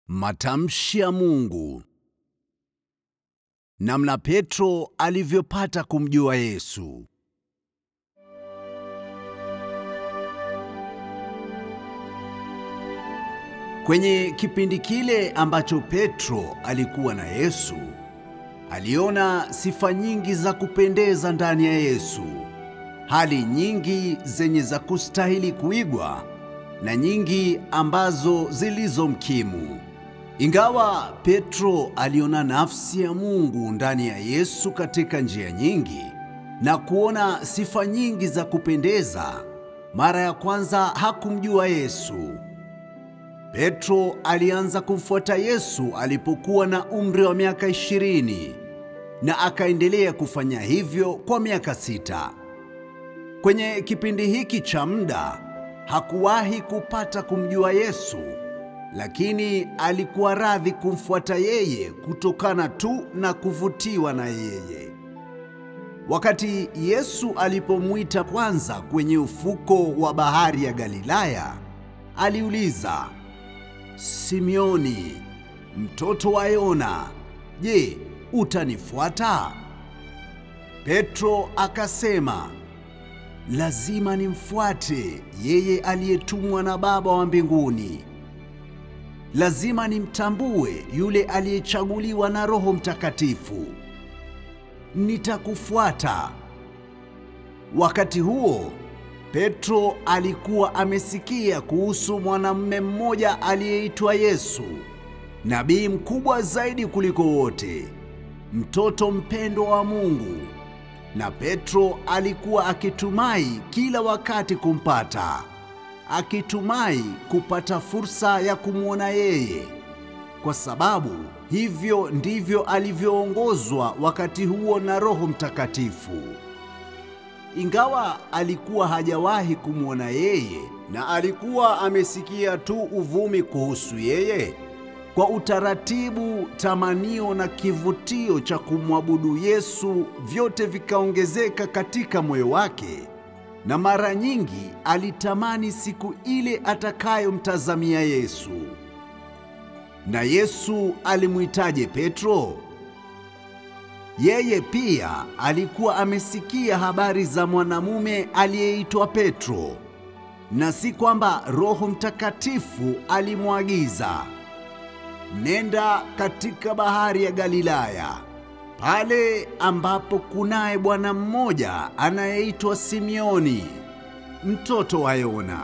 Matamshi ya Mungu. Namna Petro alivyopata kumjua Yesu. Kwenye kipindi kile ambacho Petro alikuwa na Yesu, aliona sifa nyingi za kupendeza ndani ya Yesu, hali nyingi zenye za kustahili kuigwa na nyingi ambazo zilizomkimu. Ingawa Petro aliona nafsi ya Mungu ndani ya Yesu katika njia nyingi na kuona sifa nyingi za kupendeza, mara ya kwanza hakumjua Yesu. Petro alianza kumfuata Yesu alipokuwa na umri wa miaka 20 na akaendelea kufanya hivyo kwa miaka 6. Kwenye kipindi hiki cha muda hakuwahi kupata kumjua Yesu, lakini alikuwa radhi kumfuata yeye kutokana tu na kuvutiwa na yeye. Wakati Yesu alipomwita kwanza kwenye ufuko wa bahari ya Galilaya, aliuliza, "Simioni, mtoto wa Yona, je, utanifuata?" Petro akasema, "Lazima nimfuate yeye aliyetumwa na Baba wa mbinguni. Lazima nimtambue yule aliyechaguliwa na Roho Mtakatifu. Nitakufuata." Wakati huo, Petro alikuwa amesikia kuhusu mwanamume mmoja aliyeitwa Yesu, nabii mkubwa zaidi kuliko wote, mtoto mpendwa wa Mungu, na Petro alikuwa akitumai kila wakati kumpata, akitumai kupata fursa ya kumwona yeye, kwa sababu hivyo ndivyo alivyoongozwa wakati huo na Roho Mtakatifu. Ingawa alikuwa hajawahi kumwona yeye na alikuwa amesikia tu uvumi kuhusu yeye, kwa utaratibu, tamanio na kivutio cha kumwabudu Yesu vyote vikaongezeka katika moyo wake, na mara nyingi alitamani siku ile atakayomtazamia Yesu. Na Yesu alimwitaje Petro? Yeye pia alikuwa amesikia habari za mwanamume aliyeitwa Petro, na si kwamba Roho Mtakatifu alimwagiza, "Nenda katika bahari ya Galilaya, pale ambapo kunaye bwana mmoja anayeitwa Simioni, mtoto wa Yona."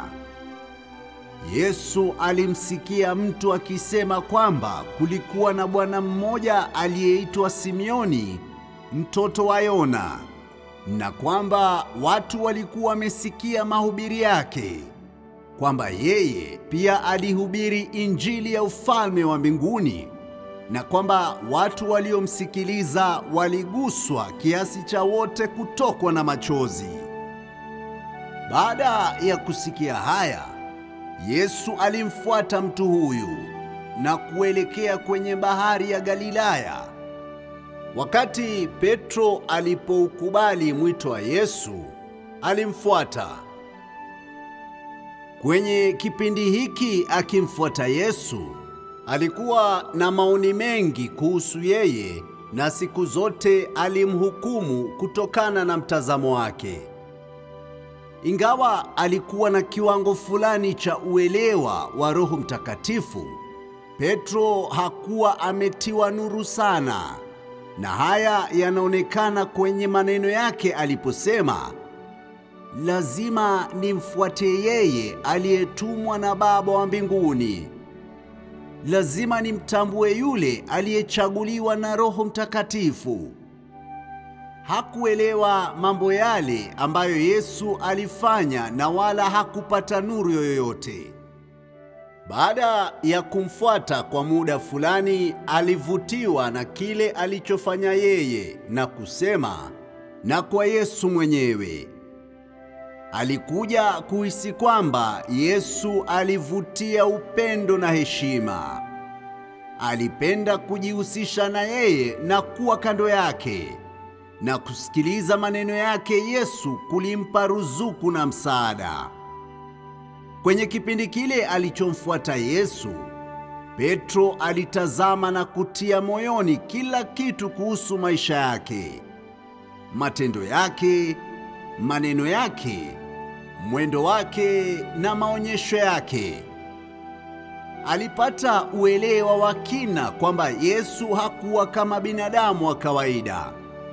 Yesu alimsikia mtu akisema kwamba kulikuwa na bwana mmoja aliyeitwa Simioni, mtoto wa Yona, na kwamba watu walikuwa wamesikia mahubiri yake, kwamba yeye pia alihubiri Injili ya ufalme wa mbinguni, na kwamba watu waliomsikiliza waliguswa kiasi cha wote kutokwa na machozi. Baada ya kusikia haya, Yesu alimfuata mtu huyu na kuelekea kwenye bahari ya Galilaya. Wakati Petro alipoukubali mwito wa Yesu, alimfuata. Kwenye kipindi hiki akimfuata Yesu, alikuwa na maoni mengi kuhusu yeye, na siku zote alimhukumu kutokana na mtazamo wake. Ingawa alikuwa na kiwango fulani cha uelewa wa Roho Mtakatifu, Petro hakuwa ametiwa nuru sana, na haya yanaonekana kwenye maneno yake aliposema, "Lazima nimfuate yeye aliyetumwa na Baba wa mbinguni. Lazima nimtambue yule aliyechaguliwa na Roho Mtakatifu." Hakuelewa mambo yale ambayo Yesu alifanya, na wala hakupata nuru yoyote. Baada ya kumfuata kwa muda fulani, alivutiwa na kile alichofanya yeye na kusema, na kwa Yesu mwenyewe. Alikuja kuhisi kwamba Yesu alivutia upendo na heshima. Alipenda kujihusisha na yeye na kuwa kando yake, na kusikiliza maneno yake Yesu kulimpa ruzuku na msaada. Kwenye kipindi kile alichomfuata Yesu, Petro alitazama na kutia moyoni kila kitu kuhusu maisha yake, matendo yake, maneno yake, mwendo wake na maonyesho yake. Alipata uelewa wa kina kwamba Yesu hakuwa kama binadamu wa kawaida.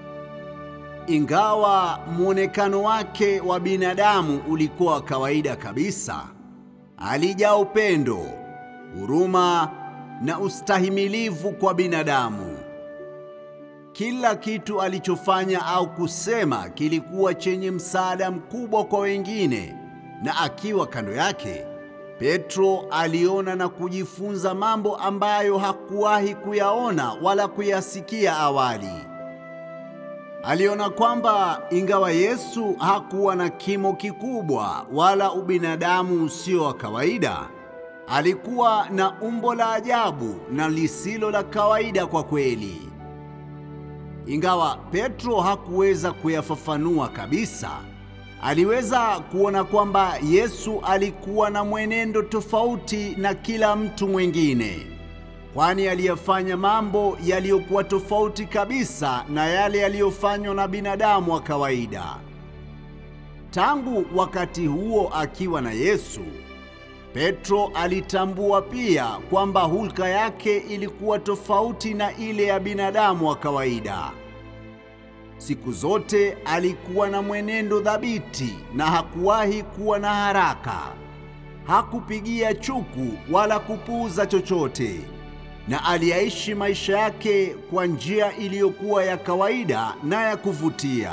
Ingawa muonekano wake wa binadamu ulikuwa wa kawaida kabisa, alijaa upendo, huruma na ustahimilivu kwa binadamu. Kila kitu alichofanya au kusema kilikuwa chenye msaada mkubwa kwa wengine, na akiwa kando yake, Petro aliona na kujifunza mambo ambayo hakuwahi kuyaona wala kuyasikia awali. Aliona kwamba ingawa Yesu hakuwa na kimo kikubwa wala ubinadamu usio wa kawaida, alikuwa na umbo la ajabu na lisilo la kawaida kwa kweli. Ingawa Petro hakuweza kuyafafanua kabisa, aliweza kuona kwamba Yesu alikuwa na mwenendo tofauti na kila mtu mwingine, kwani aliyafanya mambo yaliyokuwa tofauti kabisa na yale yaliyofanywa na binadamu wa kawaida. Tangu wakati huo akiwa na Yesu, Petro alitambua pia kwamba hulka yake ilikuwa tofauti na ile ya binadamu wa kawaida. Siku zote alikuwa na mwenendo thabiti na hakuwahi kuwa na haraka. Hakupigia chuku wala kupuuza chochote, na aliyaishi maisha yake kwa njia iliyokuwa ya kawaida na ya kuvutia.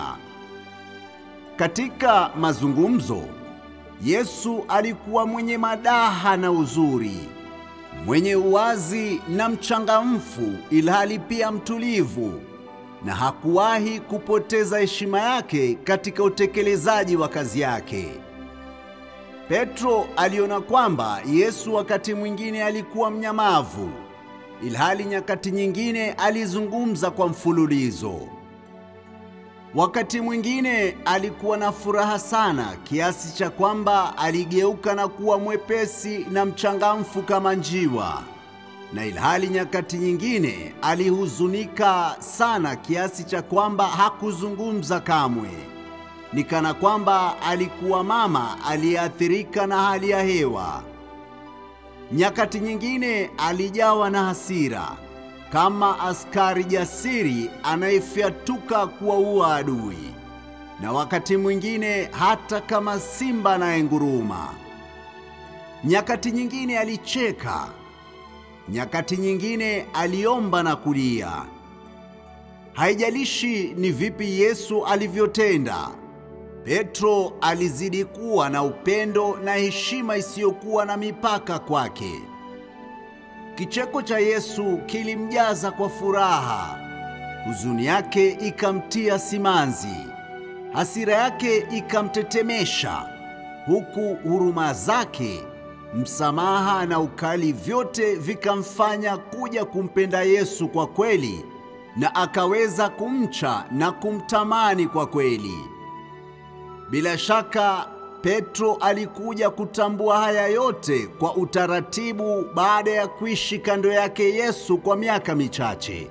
Katika mazungumzo, Yesu alikuwa mwenye madaha na uzuri, mwenye uwazi na mchangamfu, ilhali pia mtulivu, na hakuwahi kupoteza heshima yake katika utekelezaji wa kazi yake. Petro aliona kwamba Yesu wakati mwingine alikuwa mnyamavu, ilhali nyakati nyingine alizungumza kwa mfululizo. Wakati mwingine alikuwa na furaha sana kiasi cha kwamba aligeuka na kuwa mwepesi na mchangamfu kama njiwa, na ilhali nyakati nyingine alihuzunika sana kiasi cha kwamba hakuzungumza kamwe, ni kana kwamba alikuwa mama aliyeathirika na hali ya hewa. Nyakati nyingine alijawa na hasira kama askari jasiri anayefyatuka kuwaua adui, na wakati mwingine hata kama simba anayenguruma. Nyakati nyingine alicheka, nyakati nyingine aliomba na kulia. Haijalishi ni vipi Yesu alivyotenda, Petro alizidi kuwa na upendo na heshima isiyokuwa na mipaka kwake. Kicheko cha Yesu kilimjaza kwa furaha, huzuni yake ikamtia simanzi, hasira yake ikamtetemesha, huku huruma zake, msamaha na ukali vyote vikamfanya kuja kumpenda Yesu kwa kweli, na akaweza kumcha na kumtamani kwa kweli. Bila shaka Petro alikuja kutambua haya yote kwa utaratibu baada ya kuishi kando yake Yesu kwa miaka michache.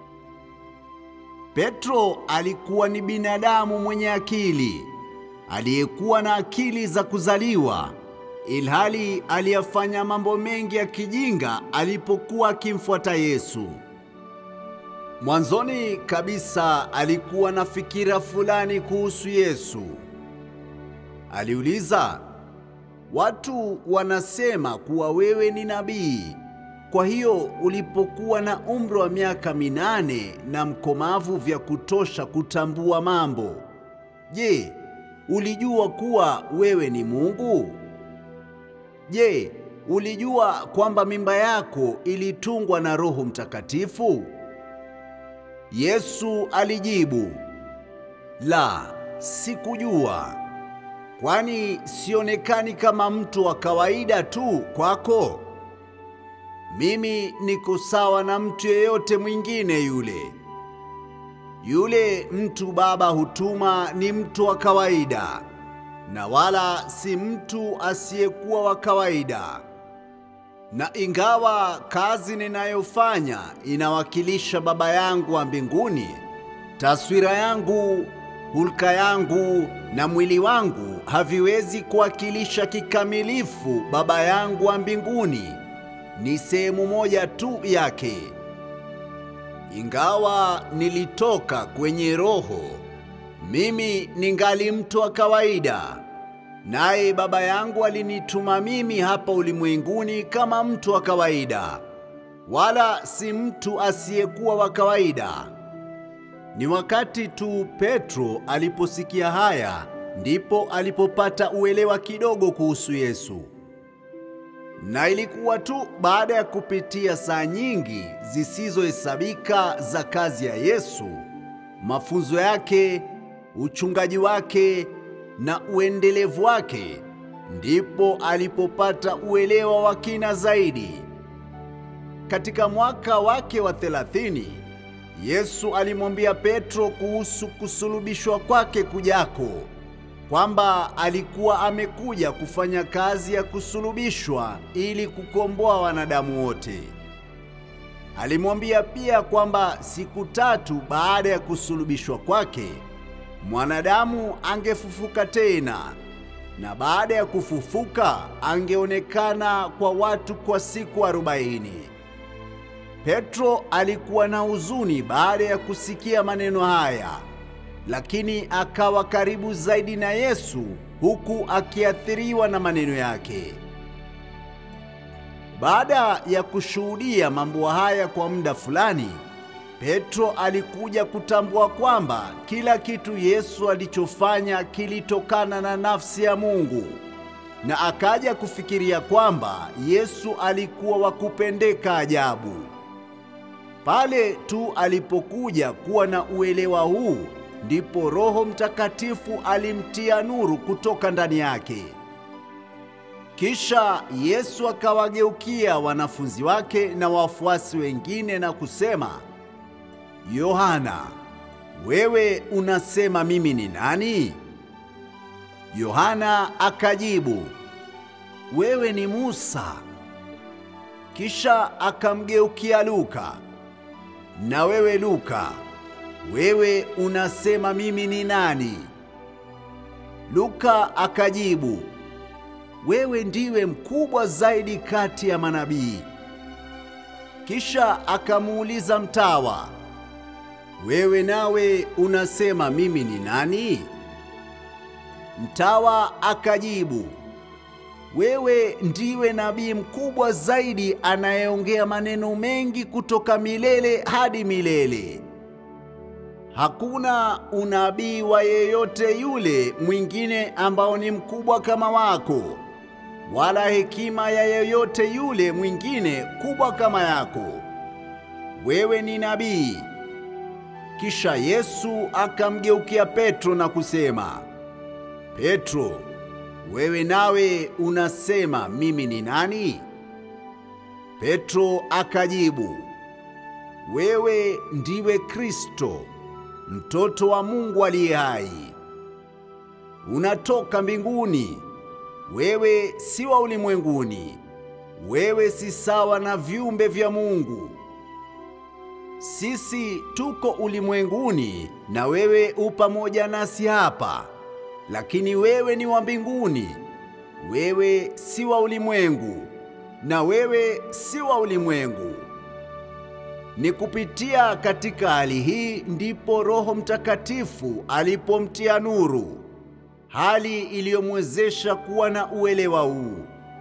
Petro alikuwa ni binadamu mwenye akili, aliyekuwa na akili za kuzaliwa, ilhali aliyafanya mambo mengi ya kijinga alipokuwa akimfuata Yesu. Mwanzoni kabisa alikuwa na fikira fulani kuhusu Yesu. Aliuliza, watu wanasema kuwa wewe ni nabii. Kwa hiyo ulipokuwa na umri wa miaka 8 na mkomavu vya kutosha kutambua mambo, je, ulijua kuwa wewe ni Mungu? Je, ulijua kwamba mimba yako ilitungwa na Roho Mtakatifu? Yesu alijibu, la, sikujua. Kwani sionekani kama mtu wa kawaida tu kwako? Mimi niko sawa na mtu yeyote mwingine yule. Yule mtu Baba hutuma ni mtu wa kawaida, na wala si mtu asiyekuwa wa kawaida. Na ingawa kazi ninayofanya inawakilisha Baba yangu wa mbinguni, taswira yangu, hulka yangu na mwili wangu haviwezi kuwakilisha kikamilifu Baba yangu wa mbinguni. Ni sehemu moja tu yake. Ingawa nilitoka kwenye roho, mimi ningali mtu wa kawaida. Naye Baba yangu alinituma mimi hapa ulimwenguni kama mtu wa kawaida, wala si mtu asiyekuwa wa kawaida. Ni wakati tu Petro aliposikia haya ndipo alipopata uelewa kidogo kuhusu Yesu. Na ilikuwa tu baada ya kupitia saa nyingi zisizohesabika za kazi ya Yesu, mafunzo yake, uchungaji wake na uendelevu wake, ndipo alipopata uelewa wa kina zaidi. Katika mwaka wake wa 30, Yesu alimwambia Petro kuhusu kusulubishwa kwake kujako, kwamba alikuwa amekuja kufanya kazi ya kusulubishwa ili kukomboa wanadamu wote. Alimwambia pia kwamba siku 3 baada ya kusulubishwa kwake, mwanadamu angefufuka tena, na baada ya kufufuka angeonekana kwa watu kwa siku 40. Petro alikuwa na huzuni baada ya kusikia maneno haya, lakini akawa karibu zaidi na Yesu huku akiathiriwa na maneno yake. Baada ya kushuhudia mambo haya kwa muda fulani, Petro alikuja kutambua kwamba kila kitu Yesu alichofanya kilitokana na nafsi ya Mungu, na akaja kufikiria kwamba Yesu alikuwa wa kupendeka ajabu. Pale tu alipokuja kuwa na uelewa huu, ndipo Roho Mtakatifu alimtia nuru kutoka ndani yake. Kisha Yesu akawageukia wanafunzi wake na wafuasi wengine na kusema, Yohana, wewe unasema mimi ni nani? Yohana akajibu, wewe ni Musa. Kisha akamgeukia Luka, na wewe Luka, wewe unasema mimi ni nani? Luka akajibu, wewe ndiwe mkubwa zaidi kati ya manabii. Kisha akamuuliza mtawa, wewe nawe unasema mimi ni nani? Mtawa akajibu, wewe ndiwe nabii mkubwa zaidi anayeongea maneno mengi kutoka milele hadi milele. Hakuna unabii wa yeyote yule mwingine ambao ni mkubwa kama wako, wala hekima ya yeyote yule mwingine kubwa kama yako. Wewe ni nabii. Kisha Yesu akamgeukia Petro na kusema, Petro, wewe nawe unasema mimi ni nani? Petro akajibu, wewe ndiwe Kristo, mtoto wa Mungu aliye hai. Unatoka mbinguni, wewe si wa ulimwenguni. Wewe si sawa na viumbe vya Mungu. Sisi tuko ulimwenguni na wewe pamoja nasi hapa, lakini wewe ni wa mbinguni. Wewe si wa ulimwengu na wewe si wa ulimwengu. Ni kupitia katika hali hii ndipo Roho Mtakatifu alipomtia nuru, hali iliyomwezesha kuwa na uelewa huu.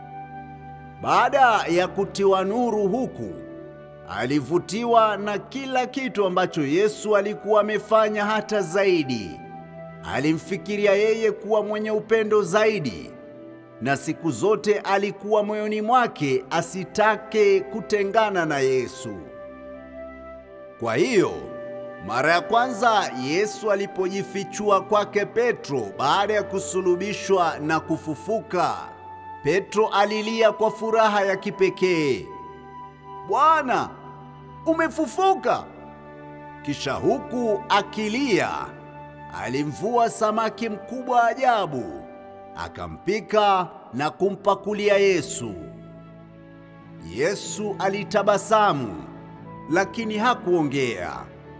Baada ya kutiwa nuru huku, alivutiwa na kila kitu ambacho Yesu alikuwa amefanya, hata zaidi. Alimfikiria yeye kuwa mwenye upendo zaidi, na siku zote alikuwa moyoni mwake asitake kutengana na Yesu. Kwa hiyo, mara ya kwanza Yesu alipojifichua kwake Petro baada ya kusulubishwa na kufufuka, Petro alilia kwa furaha ya kipekee, Bwana, umefufuka! Kisha huku akilia, alimvua samaki mkubwa ajabu, akampika na kumpakulia Yesu. Yesu alitabasamu, lakini hakuongea.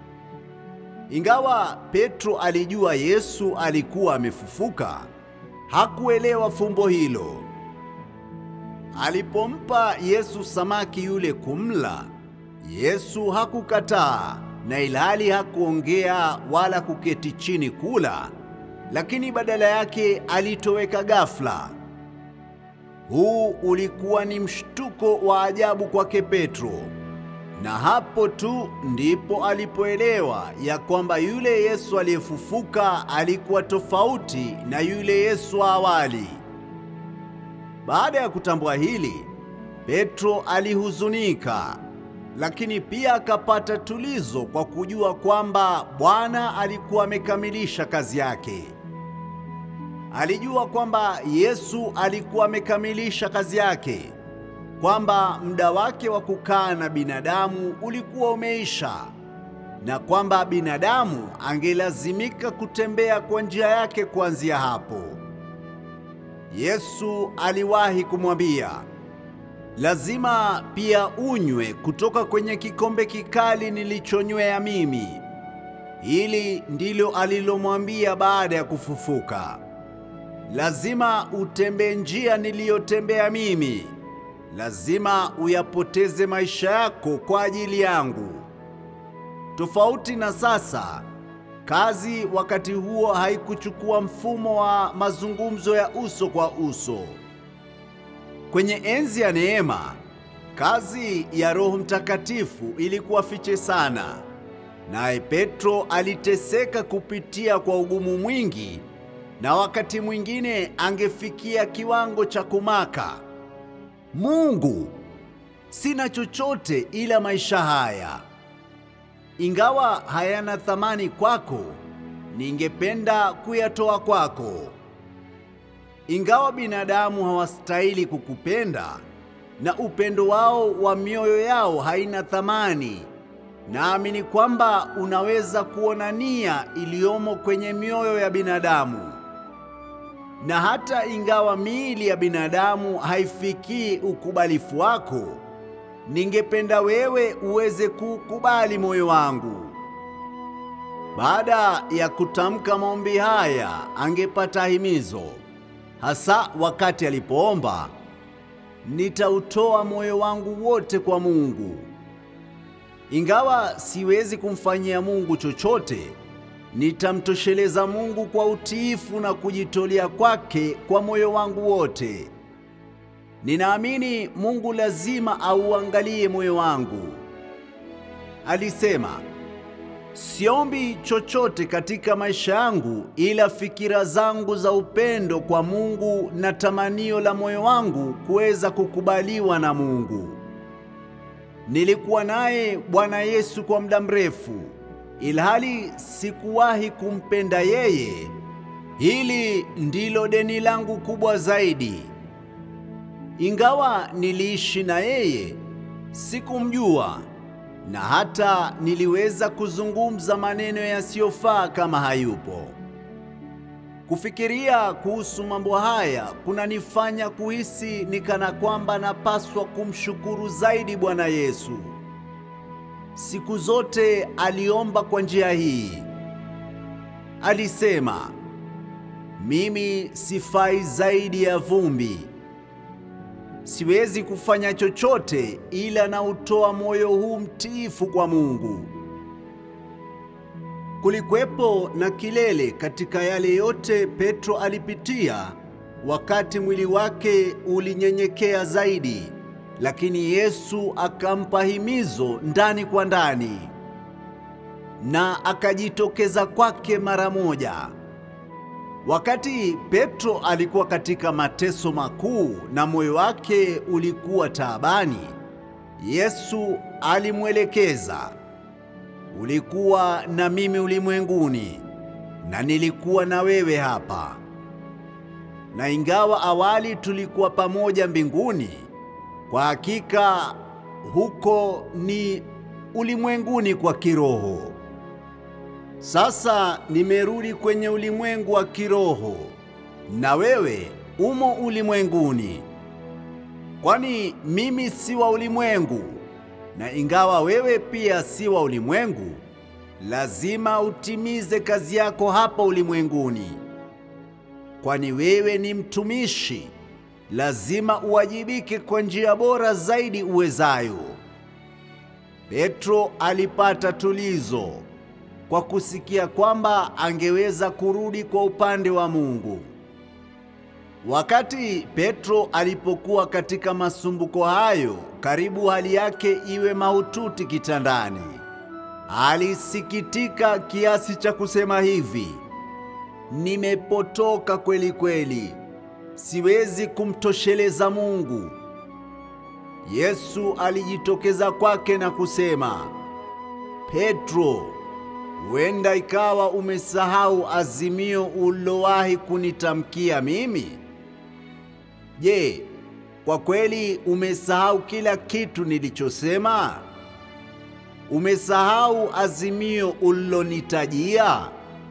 Ingawa Petro alijua Yesu alikuwa amefufuka, hakuelewa fumbo hilo. Alipompa Yesu samaki yule kumla, Yesu hakukataa, na ilhali hakuongea wala kuketi chini kula, lakini badala yake alitoweka ghafla. Huu ulikuwa ni mshtuko wa ajabu kwake Petro, na hapo tu ndipo alipoelewa ya kwamba yule Yesu aliyefufuka alikuwa tofauti na yule Yesu wa awali. Baada ya kutambua hili, Petro alihuzunika, lakini pia akapata tulizo kwa kujua kwamba Bwana alikuwa amekamilisha kazi yake. Alijua kwamba Yesu alikuwa amekamilisha kazi yake, kwamba muda wake wa kukaa na binadamu ulikuwa umeisha, na kwamba binadamu angelazimika kutembea kwa njia yake kuanzia hapo. Yesu aliwahi kumwambia, lazima pia unywe kutoka kwenye kikombe kikali nilichonywea mimi. Hili ndilo alilomwambia baada ya kufufuka. Lazima utembee njia niliyotembea mimi. Lazima uyapoteze maisha yako kwa ajili yangu. Tofauti na sasa, kazi wakati huo haikuchukua mfumo wa mazungumzo ya uso kwa uso. Kwenye enzi ya neema, kazi ya Roho Mtakatifu ilikuwa fiche sana, naye Petro aliteseka kupitia kwa ugumu mwingi, na wakati mwingine angefikia kiwango cha kumaka, Mungu, sina chochote ila maisha haya. Ingawa hayana thamani kwako, ningependa kuyatoa kwako. Ingawa binadamu hawastahili kukupenda na upendo wao wa mioyo yao haina thamani, naamini kwamba unaweza kuona nia iliyomo kwenye mioyo ya binadamu. Na hata ingawa miili ya binadamu haifikii ukubalifu wako, ningependa wewe uweze kukubali moyo wangu. Baada ya kutamka maombi haya, angepata himizo, hasa wakati alipoomba, nitautoa moyo wangu wote kwa Mungu. Ingawa siwezi kumfanyia Mungu chochote, nitamtosheleza Mungu kwa utiifu na kujitolea kwake kwa moyo wangu wote. Ninaamini Mungu lazima auangalie moyo wangu. Alisema, siombi chochote katika maisha yangu ila fikira zangu za upendo kwa Mungu na tamanio la moyo wangu kuweza kukubaliwa na Mungu. Nilikuwa naye Bwana Yesu kwa muda mrefu, ilhali sikuwahi kumpenda yeye. Hili ndilo deni langu kubwa zaidi. Ingawa niliishi na yeye, sikumjua, na hata niliweza kuzungumza maneno yasiyofaa kama hayupo. Kufikiria kuhusu mambo haya kunanifanya kuhisi ni kana kwamba napaswa kumshukuru zaidi Bwana Yesu. Siku zote aliomba kwa njia hii. Alisema, mimi sifai zaidi ya vumbi. Siwezi kufanya chochote ila nautoa moyo huu mtiifu kwa Mungu. Kulikuwepo na kilele katika yale yote Petro alipitia, wakati mwili wake ulinyenyekea zaidi, lakini Yesu akampa himizo ndani kwa ndani, na akajitokeza kwake mara moja. Wakati Petro alikuwa katika mateso makuu na moyo wake ulikuwa taabani, Yesu alimwelekeza, ulikuwa na mimi ulimwenguni na nilikuwa na wewe hapa. Na ingawa awali tulikuwa pamoja mbinguni, kwa hakika huko ni ulimwenguni kwa kiroho. Sasa nimerudi kwenye ulimwengu wa kiroho, na wewe umo ulimwenguni. Kwani mimi si wa ulimwengu, na ingawa wewe pia si wa ulimwengu, lazima utimize kazi yako hapa ulimwenguni. Kwani wewe ni mtumishi, lazima uwajibike kwa njia bora zaidi uwezayo. Petro alipata tulizo kwa kusikia kwamba angeweza kurudi kwa upande wa Mungu. Wakati Petro alipokuwa katika masumbuko hayo, karibu hali yake iwe mahututi kitandani, alisikitika kiasi cha kusema hivi: nimepotoka kweli kweli, siwezi kumtosheleza Mungu. Yesu alijitokeza kwake na kusema, Petro, huenda ikawa umesahau azimio ulilowahi kunitamkia mimi. Je, kwa kweli umesahau kila kitu nilichosema? Umesahau azimio ulilonitajia?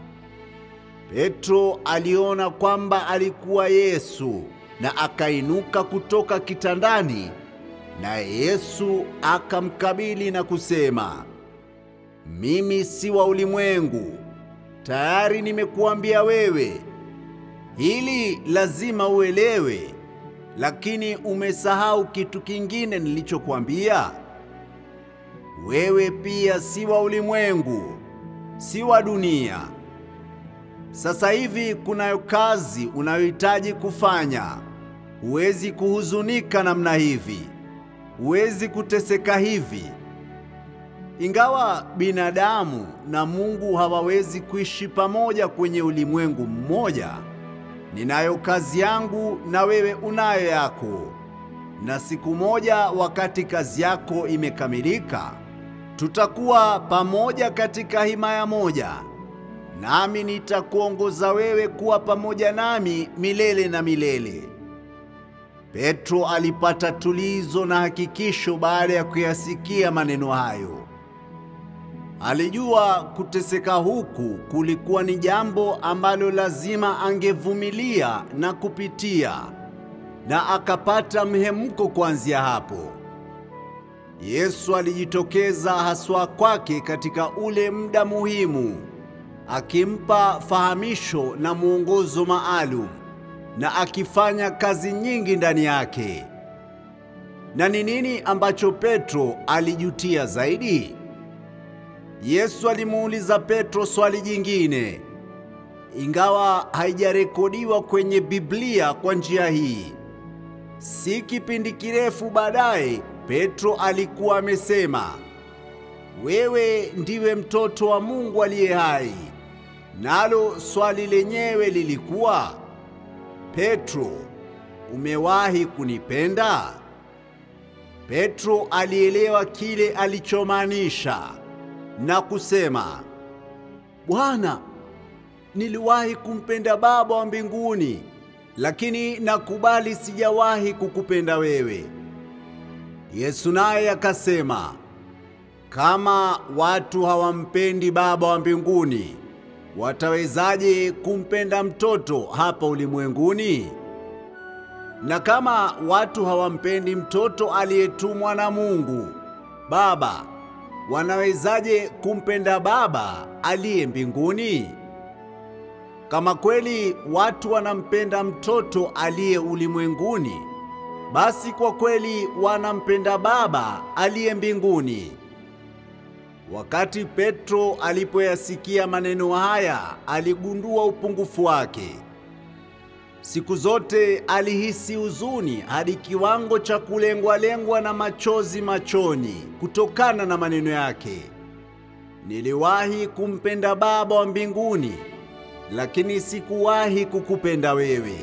Petro aliona kwamba alikuwa Yesu na akainuka kutoka kitandani, na Yesu akamkabili na kusema, mimi si wa ulimwengu. Tayari nimekuambia wewe. Hili lazima uelewe, lakini umesahau kitu kingine nilichokuambia. Wewe pia si wa ulimwengu, si wa dunia. Sasa hivi kunayo kazi unayohitaji kufanya. Huwezi kuhuzunika namna hivi. Huwezi kuteseka hivi. Ingawa binadamu na Mungu hawawezi kuishi pamoja kwenye ulimwengu mmoja, ninayo kazi yangu na wewe unayo yako. Na siku moja wakati kazi yako imekamilika, tutakuwa pamoja katika himaya moja, nami nitakuongoza wewe kuwa pamoja nami milele na milele. Petro alipata tulizo na hakikisho baada ya kuyasikia maneno hayo. Alijua kuteseka huku kulikuwa ni jambo ambalo lazima angevumilia na kupitia, na akapata mhemko kuanzia hapo. Yesu alijitokeza haswa kwake katika ule muda muhimu, akimpa fahamisho na mwongozo maalum, na akifanya kazi nyingi ndani yake. Na ni nini ambacho Petro alijutia zaidi? Yesu alimuuliza Petro swali jingine, ingawa haijarekodiwa kwenye Biblia kwa njia hii. Si kipindi kirefu baadaye, Petro alikuwa amesema, wewe ndiwe mtoto wa Mungu aliye hai. Nalo swali lenyewe lilikuwa, Petro, umewahi kunipenda? Petro alielewa kile alichomaanisha na kusema, Bwana, niliwahi kumpenda Baba wa mbinguni, lakini nakubali sijawahi kukupenda wewe. Yesu naye akasema, kama watu hawampendi Baba wa mbinguni, watawezaje kumpenda mtoto hapa ulimwenguni? Na kama watu hawampendi mtoto aliyetumwa na Mungu Baba, wanawezaje kumpenda Baba aliye mbinguni? Kama kweli watu wanampenda mtoto aliye ulimwenguni, basi kwa kweli wanampenda Baba aliye mbinguni. Wakati Petro alipoyasikia maneno haya, aligundua upungufu wake. Siku zote alihisi huzuni hadi kiwango cha kulengwa-lengwa na machozi machoni kutokana na maneno yake. Niliwahi kumpenda Baba wa mbinguni, lakini sikuwahi kukupenda wewe.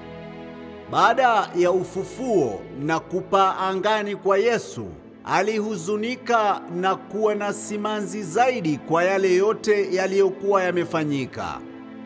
Baada ya ufufuo na kupaa angani kwa Yesu, alihuzunika na kuwa na simanzi zaidi kwa yale yote yaliyokuwa yamefanyika,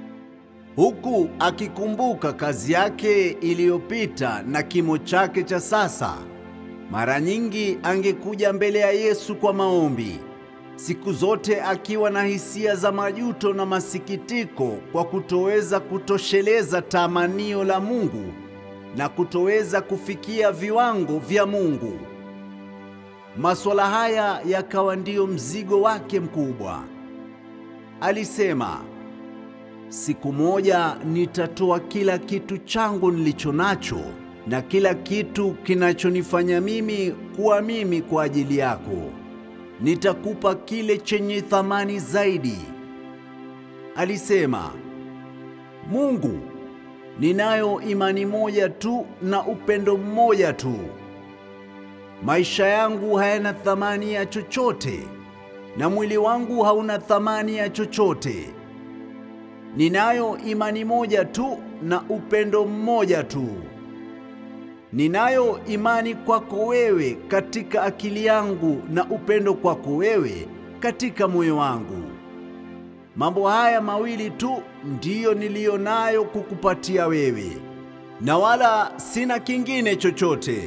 huku akikumbuka kazi yake iliyopita na kimo chake cha sasa. Mara nyingi angekuja mbele ya Yesu kwa maombi, siku zote akiwa na hisia za majuto na masikitiko kwa kutoweza kutosheleza tamanio la Mungu na kutoweza kufikia viwango vya Mungu. Masuala haya yakawa ndio mzigo wake mkubwa. Alisema, siku moja nitatoa kila kitu changu nilicho nacho na kila kitu kinachonifanya mimi kuwa mimi kwa ajili yako. Nitakupa kile chenye thamani zaidi. Alisema, Mungu, ninayo imani moja tu na upendo mmoja tu. Maisha yangu hayana thamani ya chochote na mwili wangu hauna thamani ya chochote. Ninayo imani moja tu na upendo mmoja tu. Ninayo imani kwako wewe katika akili yangu na upendo kwako wewe katika moyo wangu. Mambo haya mawili tu ndiyo niliyo nayo kukupatia wewe, na wala sina kingine chochote.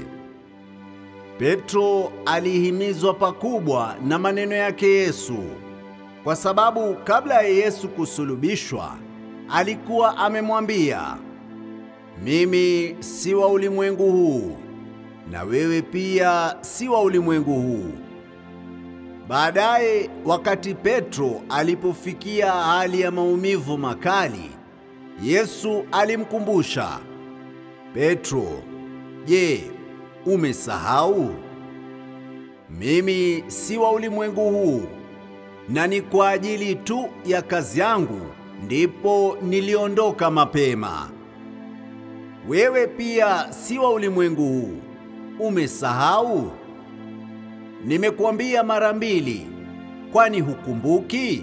Petro alihimizwa pakubwa na maneno yake Yesu, kwa sababu kabla ya Yesu kusulubishwa alikuwa amemwambia, mimi si wa ulimwengu huu, na wewe pia si wa ulimwengu huu. Baadaye, wakati Petro alipofikia hali ya maumivu makali, Yesu alimkumbusha, Petro, je, umesahau? Mimi si wa ulimwengu huu, na ni kwa ajili tu ya kazi yangu ndipo niliondoka mapema. Wewe pia si wa ulimwengu huu, umesahau? Nimekuambia mara 2, kwani hukumbuki?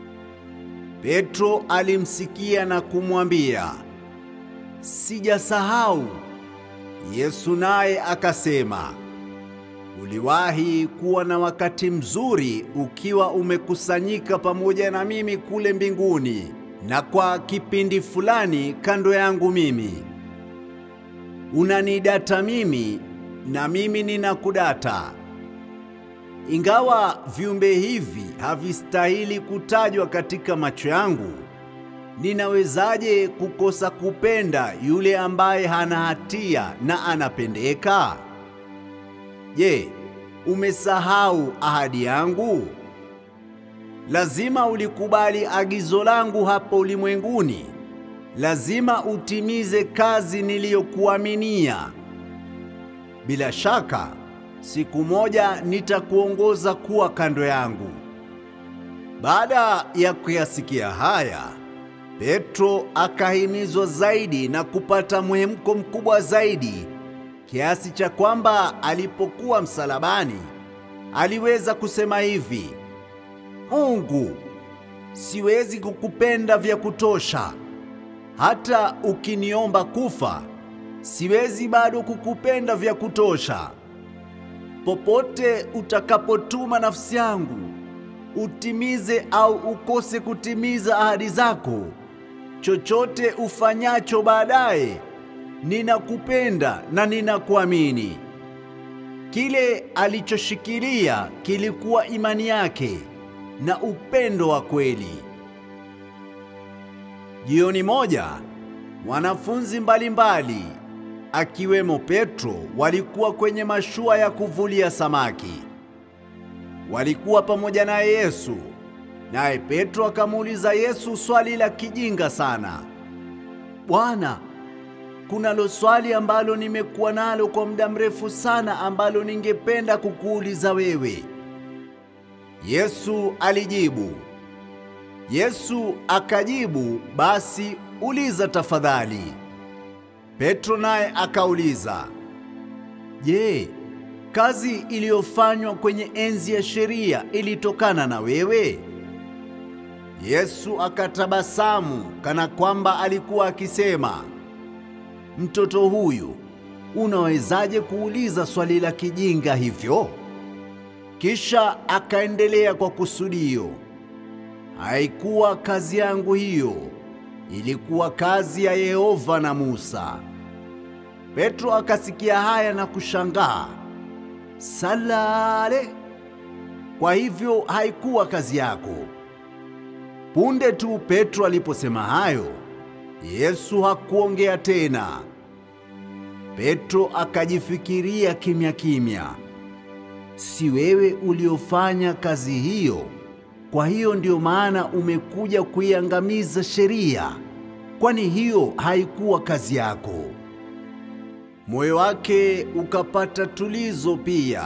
Petro alimsikia na kumwambia, sijasahau. Yesu naye akasema, uliwahi kuwa na wakati mzuri ukiwa umekusanyika pamoja na mimi kule mbinguni, na kwa kipindi fulani kando yangu mimi. Unanidata mimi na mimi ninakudata. Ingawa viumbe hivi havistahili kutajwa katika macho yangu, ninawezaje kukosa kupenda yule ambaye hana hatia na anapendeka? Je, umesahau ahadi yangu? Lazima ulikubali agizo langu hapo ulimwenguni. Lazima utimize kazi niliyokuaminia. Bila shaka, siku moja nitakuongoza kuwa kando yangu. Baada ya kuyasikia haya, Petro akahimizwa zaidi na kupata mwemko mkubwa zaidi, kiasi cha kwamba alipokuwa msalabani, aliweza kusema hivi, Mungu, siwezi kukupenda vya kutosha. Hata ukiniomba kufa, siwezi bado kukupenda vya kutosha. Popote utakapotuma nafsi yangu, utimize au ukose kutimiza ahadi zako, chochote ufanyacho baadaye, ninakupenda na ninakuamini. Kile alichoshikilia kilikuwa imani yake na upendo wa kweli. Jioni moja, wanafunzi mbalimbali akiwemo Petro walikuwa kwenye mashua ya kuvulia samaki. Walikuwa pamoja na Yesu, naye Petro akamuuliza Yesu swali la kijinga sana. Bwana, kunalo swali ambalo nimekuwa nalo kwa muda mrefu sana ambalo ningependa kukuuliza wewe. Yesu alijibu. Yesu akajibu, basi uliza tafadhali. Petro naye akauliza, je, kazi iliyofanywa kwenye enzi ya sheria ilitokana na wewe? Yesu akatabasamu kana kwamba alikuwa akisema, mtoto huyu, unawezaje kuuliza swali la kijinga hivyo? Kisha akaendelea kwa kusudio, haikuwa kazi yangu hiyo, ilikuwa kazi ya Yehova na Musa. Petro akasikia haya na kushangaa. Salale! Kwa hivyo haikuwa kazi yako? Punde tu Petro aliposema hayo, Yesu hakuongea tena. Petro akajifikiria kimya kimya, si wewe uliofanya kazi hiyo? Kwa hiyo ndio maana umekuja kuiangamiza sheria? Kwani hiyo haikuwa kazi yako? Moyo wake ukapata tulizo pia.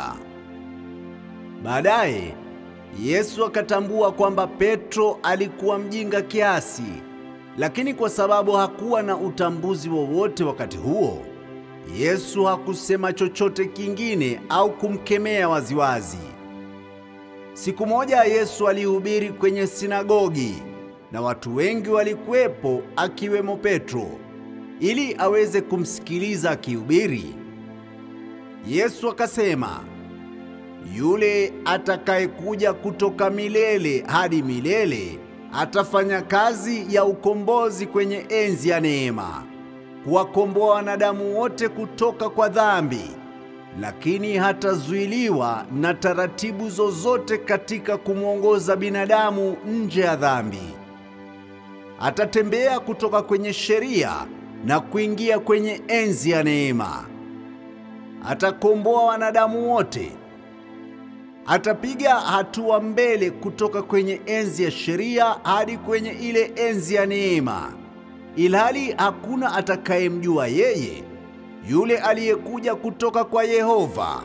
Baadaye Yesu akatambua kwamba Petro alikuwa mjinga kiasi, lakini kwa sababu hakuwa na utambuzi wowote wakati huo, Yesu hakusema chochote kingine au kumkemea waziwazi. Siku moja Yesu alihubiri kwenye sinagogi na watu wengi walikuwepo akiwemo Petro, ili aweze kumsikiliza akihubiri. Yesu akasema, yule atakayekuja kutoka milele hadi milele atafanya kazi ya ukombozi kwenye enzi ya neema, kuwakomboa wanadamu wote kutoka kwa dhambi, lakini hatazuiliwa na taratibu zozote katika kumwongoza binadamu nje ya dhambi. Atatembea kutoka kwenye sheria na kuingia kwenye enzi ya neema. Atakomboa wanadamu wote. Atapiga hatua mbele kutoka kwenye enzi ya sheria hadi kwenye ile enzi ya neema, ilhali hakuna atakayemjua yeye, yule aliyekuja kutoka kwa Yehova.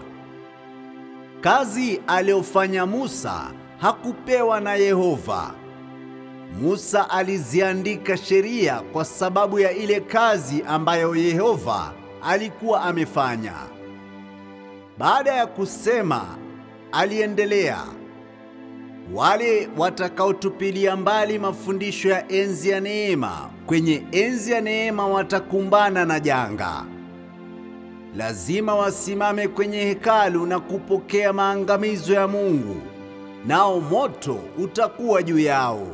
Kazi aliyofanya Musa hakupewa na Yehova. Musa aliziandika sheria kwa sababu ya ile kazi ambayo Yehova alikuwa amefanya. Baada ya kusema, aliendelea, wale watakaotupilia mbali mafundisho ya enzi ya neema, kwenye enzi ya neema watakumbana na janga. Lazima wasimame kwenye hekalu na kupokea maangamizo ya Mungu, nao moto utakuwa juu yao.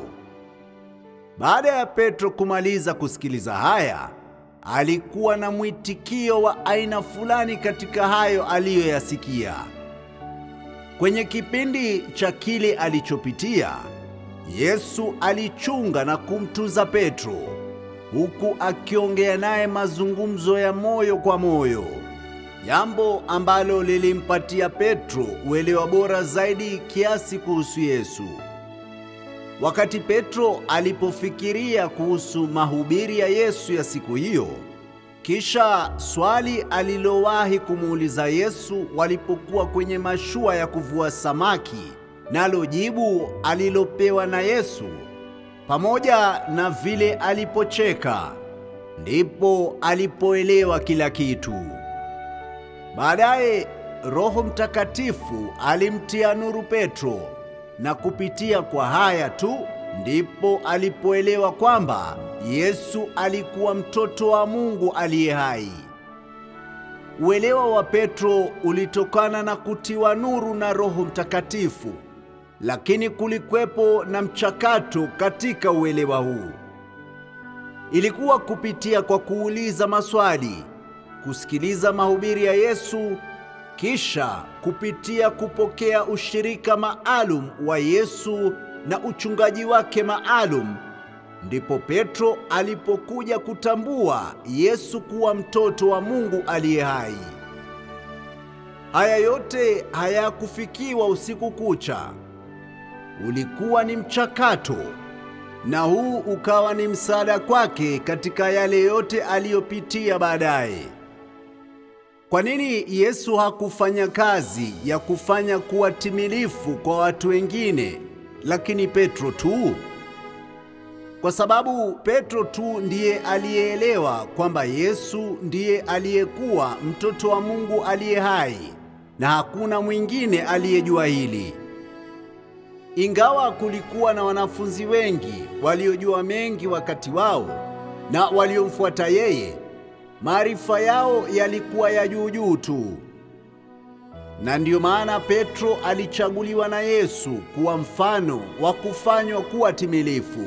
Baada ya Petro kumaliza kusikiliza haya, alikuwa na mwitikio wa aina fulani katika hayo aliyoyasikia. Kwenye kipindi cha kile alichopitia, Yesu alichunga na kumtunza Petro, huku akiongea naye mazungumzo ya moyo kwa moyo, jambo ambalo lilimpatia Petro uelewa bora zaidi kiasi kuhusu Yesu. Wakati Petro alipofikiria kuhusu mahubiri ya Yesu ya siku hiyo, kisha swali alilowahi kumuuliza Yesu walipokuwa kwenye mashua ya kuvua samaki, nalo jibu alilopewa na Yesu, pamoja na vile alipocheka, ndipo alipoelewa kila kitu. Baadaye Roho Mtakatifu alimtia nuru Petro, na kupitia kwa haya tu ndipo alipoelewa kwamba Yesu alikuwa mtoto wa Mungu aliye hai. Uelewa wa Petro ulitokana na kutiwa nuru na Roho Mtakatifu, lakini kulikuwepo na mchakato katika uelewa huu. Ilikuwa kupitia kwa kuuliza maswali, kusikiliza mahubiri ya Yesu, kisha kupitia kupokea ushirika maalum wa Yesu na uchungaji wake maalum, ndipo Petro alipokuja kutambua Yesu kuwa mtoto wa Mungu aliye hai. Haya yote hayakufikiwa usiku kucha. Ulikuwa ni mchakato, na huu ukawa ni msaada kwake katika yale yote aliyopitia baadaye. Kwa nini Yesu hakufanya kazi ya kufanya kuwa timilifu kwa watu wengine, lakini Petro tu? Kwa sababu Petro tu ndiye aliyeelewa kwamba Yesu ndiye aliyekuwa mtoto wa Mungu aliye hai, na hakuna mwingine aliyejua hili. Ingawa kulikuwa na wanafunzi wengi waliojua mengi wakati wao na waliomfuata yeye, maarifa yao yalikuwa ya juu tu. Na ndiyo maana Petro alichaguliwa na Yesu kuwa mfano wa kufanywa kuwa timilifu.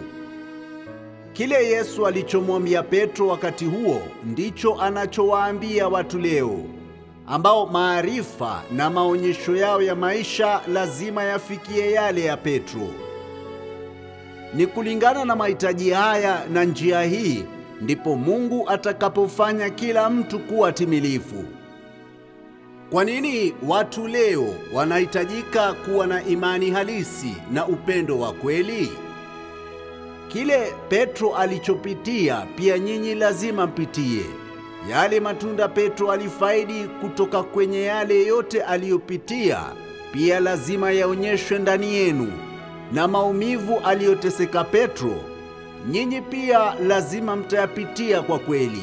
Kile Yesu alichomwambia Petro wakati huo ndicho anachowaambia watu leo, ambao maarifa na maonyesho yao ya maisha lazima yafikie yale ya Petro. Ni kulingana na mahitaji haya na njia hii ndipo Mungu atakapofanya kila mtu kuwa timilifu. Kwa nini watu leo wanahitajika kuwa na imani halisi na upendo wa kweli? Kile Petro alichopitia pia nyinyi lazima mpitie. Yale matunda Petro alifaidi kutoka kwenye yale yote aliyopitia pia lazima yaonyeshwe ndani yenu, na maumivu aliyoteseka Petro nyinyi pia lazima mtayapitia kwa kweli.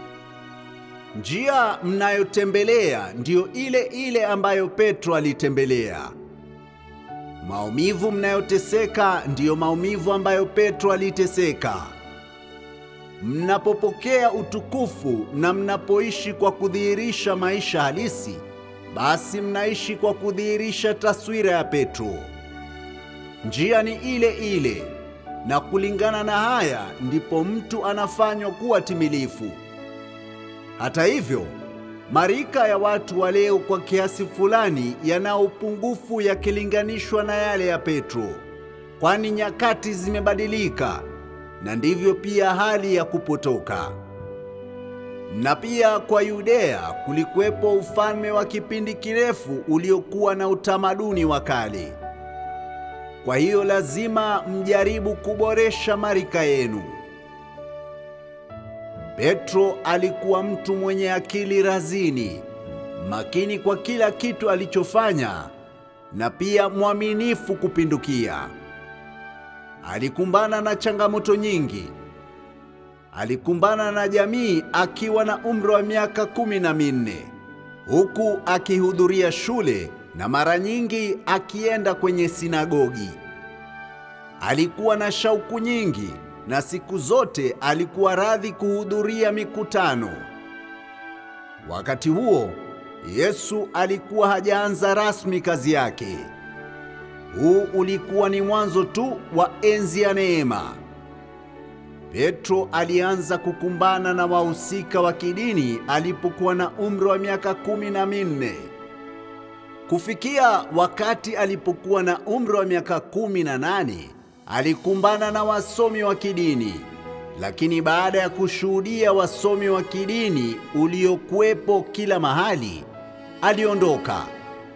Njia mnayotembelea ndiyo ile ile ambayo Petro alitembelea. Maumivu mnayoteseka ndiyo maumivu ambayo Petro aliteseka. Mnapopokea utukufu na mnapoishi kwa kudhihirisha maisha halisi, basi mnaishi kwa kudhihirisha taswira ya Petro. Njia ni ile ile, na kulingana na haya ndipo mtu anafanywa kuwa timilifu. Hata hivyo, marika ya watu wa leo kwa kiasi fulani yana upungufu yakilinganishwa na yale ya Petro, kwani nyakati zimebadilika, na ndivyo pia hali ya kupotoka. Na pia kwa Yudea kulikuwepo ufalme wa kipindi kirefu uliokuwa na utamaduni wa kale. Kwa hiyo lazima mjaribu kuboresha marika yenu. Petro alikuwa mtu mwenye akili razini, makini kwa kila kitu alichofanya, na pia mwaminifu kupindukia. Alikumbana na changamoto nyingi. Alikumbana na jamii akiwa na umri wa miaka 14, huku akihudhuria shule na mara nyingi akienda kwenye sinagogi. Alikuwa na shauku nyingi na siku zote alikuwa radhi kuhudhuria mikutano. Wakati huo, Yesu alikuwa hajaanza rasmi kazi yake. Huu ulikuwa ni mwanzo tu wa enzi ya neema. Petro alianza kukumbana na wahusika wa kidini alipokuwa na umri wa miaka 14. Kufikia wakati alipokuwa na umri wa miaka 18, alikumbana na wasomi wa kidini. Lakini baada ya kushuhudia wasomi wa kidini uliokuwepo kila mahali, aliondoka.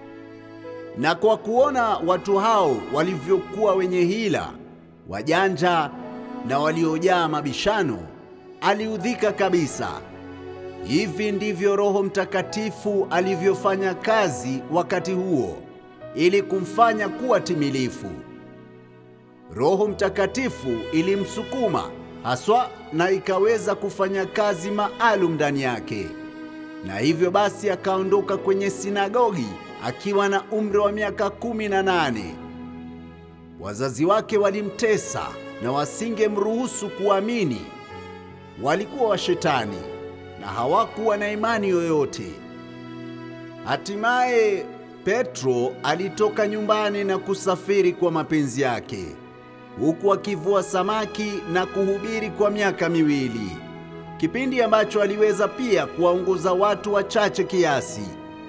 Na kwa kuona watu hao walivyokuwa wenye hila, wajanja na waliojaa mabishano, aliudhika kabisa. Hivi ndivyo Roho Mtakatifu alivyofanya kazi wakati huo ili kumfanya kuwa timilifu. Roho Mtakatifu ilimsukuma haswa na ikaweza kufanya kazi maalum ndani yake. Na hivyo basi akaondoka kwenye sinagogi akiwa na umri wa miaka 18. Wazazi wake walimtesa na wasingemruhusu kuamini. Walikuwa wa Shetani na hawakuwa na imani yoyote. Hatimaye Petro alitoka nyumbani na kusafiri kwa mapenzi yake, huku akivua samaki na kuhubiri kwa miaka 2, kipindi ambacho aliweza pia kuwaongoza watu wachache kiasi.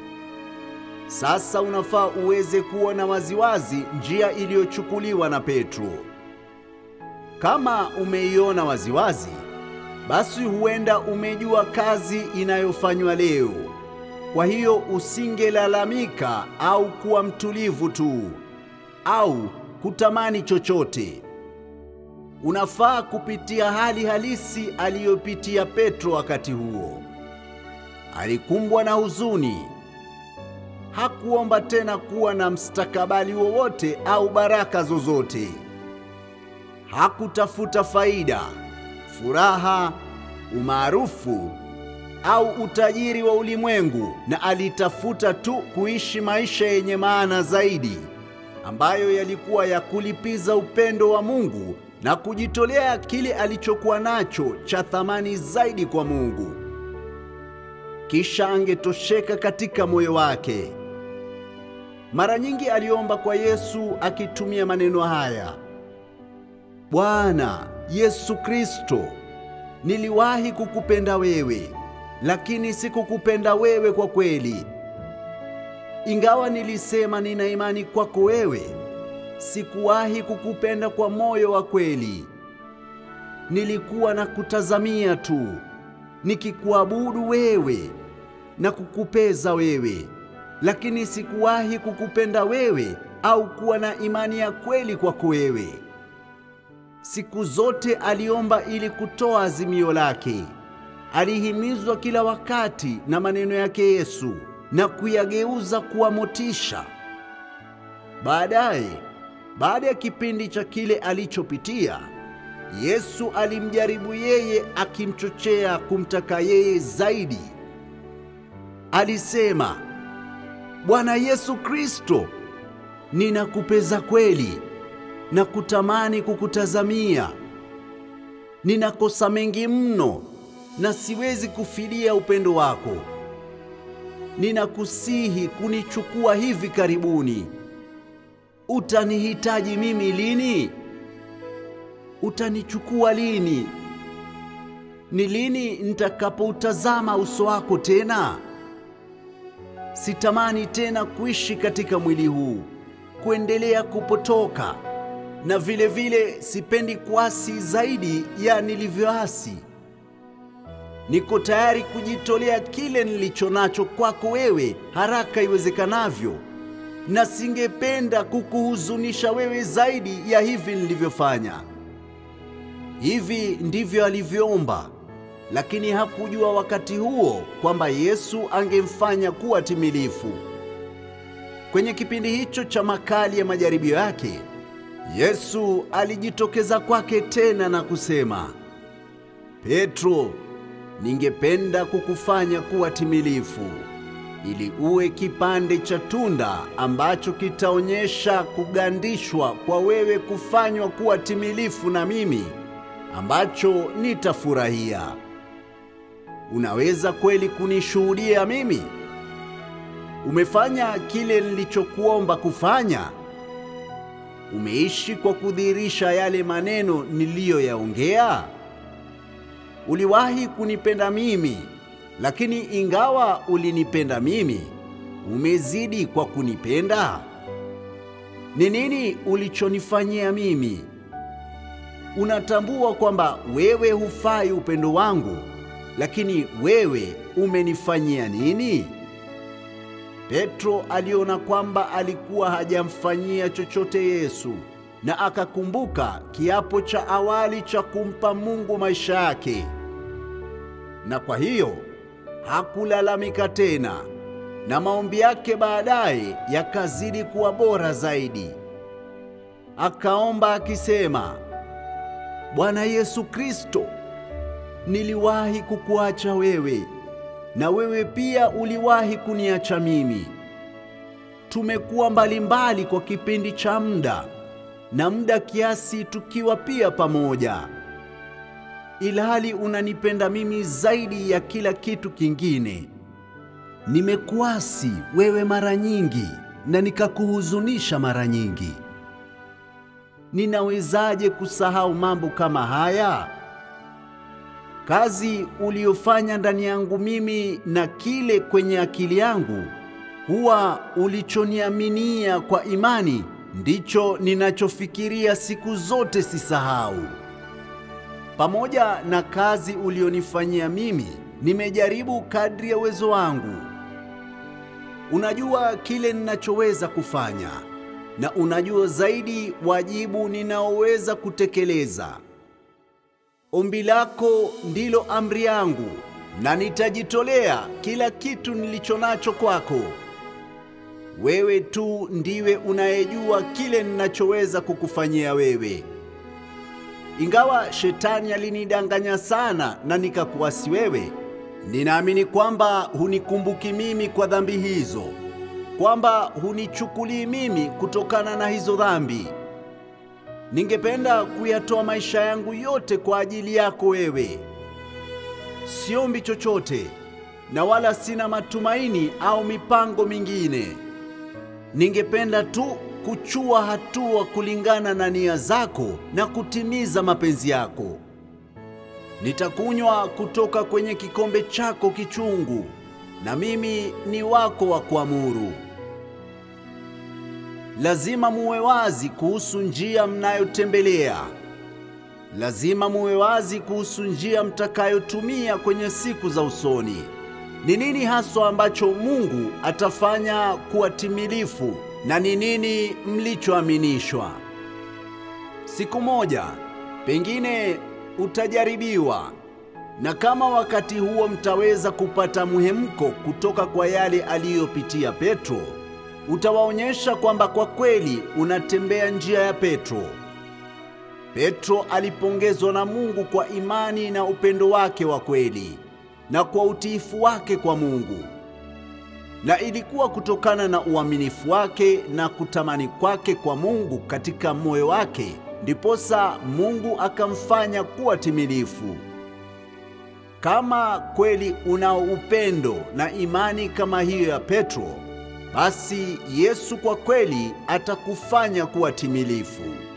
Sasa unafaa uweze kuona waziwazi njia iliyochukuliwa na Petro. Kama umeiona waziwazi, basi huenda umejua kazi inayofanywa leo. Kwa hiyo usingelalamika au kuwa mtulivu tu au kutamani chochote. Unafaa kupitia hali halisi aliyopitia Petro wakati huo. Alikumbwa na huzuni. Hakuomba tena kuwa na mstakabali wowote au baraka zozote. Hakutafuta faida, furaha, umaarufu au utajiri wa ulimwengu, na alitafuta tu kuishi maisha yenye maana zaidi, ambayo yalikuwa ya kulipiza upendo wa Mungu na kujitolea kile alichokuwa nacho cha thamani zaidi kwa Mungu. Kisha angetosheka katika moyo wake. Mara nyingi aliomba kwa Yesu akitumia maneno haya: Bwana Yesu Kristo, niliwahi kukupenda wewe, lakini sikukupenda wewe kwa kweli. Ingawa nilisema nina imani kwako wewe, sikuwahi kukupenda kwa moyo wa kweli. nilikuwa na kutazamia tu, nikikuabudu wewe na kukupeza wewe, lakini sikuwahi kukupenda wewe au kuwa na imani ya kweli kwako wewe. Siku zote aliomba ili kutoa azimio lake. Alihimizwa kila wakati na maneno yake Yesu na kuyageuza kuwa motisha. Baada ya kipindi cha kile alichopitia, Yesu alimjaribu yeye, akimchochea kumtaka yeye zaidi. Alisema, Bwana Yesu Kristo, ninakupeza kweli na kutamani kukutazamia. Ninakosa mengi mno na siwezi kufidia upendo wako. Ninakusihi kunichukua hivi karibuni. Utanihitaji mimi lini? Utanichukua lini? Ni lini nitakapoutazama uso wako tena? Sitamani tena kuishi katika mwili huu, kuendelea kupotoka, na vile vile sipendi kuasi zaidi ya nilivyoasi. Niko tayari kujitolea kile nilicho nacho kwako wewe haraka iwezekanavyo, na singependa kukuhuzunisha wewe zaidi ya hivi nilivyofanya. Hivi ndivyo alivyoomba, lakini hakujua wakati huo kwamba Yesu angemfanya kuwa timilifu. Kwenye kipindi hicho cha makali ya majaribio yake, Yesu alijitokeza kwake tena na kusema, Petro, ningependa kukufanya kuwa timilifu, ili uwe kipande cha tunda ambacho kitaonyesha kugandishwa kwa wewe kufanywa kuwa timilifu na mimi, ambacho nitafurahia. Unaweza kweli kunishuhudia mimi? Umefanya kile nilichokuomba kufanya? Umeishi kwa kudhihirisha yale maneno niliyoyaongea? Uliwahi kunipenda mimi, lakini ingawa ulinipenda mimi, umezidi kwa kunipenda? Ni nini ulichonifanyia mimi? Unatambua kwamba wewe hufai upendo wangu, lakini wewe umenifanyia nini? Petro aliona kwamba alikuwa hajamfanyia chochote Yesu, na akakumbuka kiapo cha awali cha kumpa Mungu maisha yake. Na kwa hiyo hakulalamika tena, na maombi yake baadaye yakazidi kuwa bora zaidi. Akaomba akisema, Bwana Yesu Kristo, niliwahi kukuacha wewe, na wewe pia uliwahi kuniacha mimi. Tumekuwa mbalimbali kwa kipindi cha muda, na muda kiasi tukiwa pia pamoja, ilhali unanipenda mimi zaidi ya kila kitu kingine. Nimekuasi wewe mara nyingi na nikakuhuzunisha mara nyingi. Ninawezaje kusahau mambo kama haya? Kazi uliyofanya ndani yangu mimi na kile kwenye akili yangu, huwa ulichoniaminia kwa imani, ndicho ninachofikiria siku zote sisahau. Pamoja na kazi ulionifanyia mimi, nimejaribu kadri ya uwezo wangu. Unajua kile ninachoweza kufanya, na unajua zaidi wajibu ninaoweza kutekeleza. Ombi lako ndilo amri yangu, na nitajitolea kila kitu nilicho nacho kwako. Wewe tu ndiwe unayejua kile ninachoweza kukufanyia wewe. Ingawa shetani alinidanganya sana na nikakuasi wewe, ninaamini kwamba hunikumbuki mimi kwa dhambi hizo, kwamba hunichukulii mimi kutokana na hizo dhambi. Ningependa kuyatoa maisha yangu yote kwa ajili yako wewe. Siombi chochote, na wala sina matumaini au mipango mingine. Ningependa tu kuchua hatua kulingana na nia zako na kutimiza mapenzi yako. Nitakunywa kutoka kwenye kikombe chako kichungu, na mimi ni wako wa kuamuru. Lazima muwe wazi kuhusu njia mnayotembelea. lazima muwe wazi kuhusu njia mtakayotumia kwenye siku za usoni. Ni nini haswa ambacho Mungu atafanya kuwa timilifu na ni nini mlichoaminishwa? Siku moja pengine utajaribiwa, na kama wakati huo mtaweza kupata muhemko kutoka kwa yale aliyopitia Petro, utawaonyesha kwamba kwa kweli unatembea njia ya Petro. Petro alipongezwa na Mungu kwa imani na upendo wake wa kweli na kwa utiifu wake kwa Mungu. Na ilikuwa kutokana na uaminifu wake na kutamani kwake kwa Mungu katika moyo wake, ndiposa Mungu akamfanya kuwa timilifu. Kama kweli unao upendo na imani kama hiyo ya Petro, basi Yesu kwa kweli atakufanya kuwa timilifu.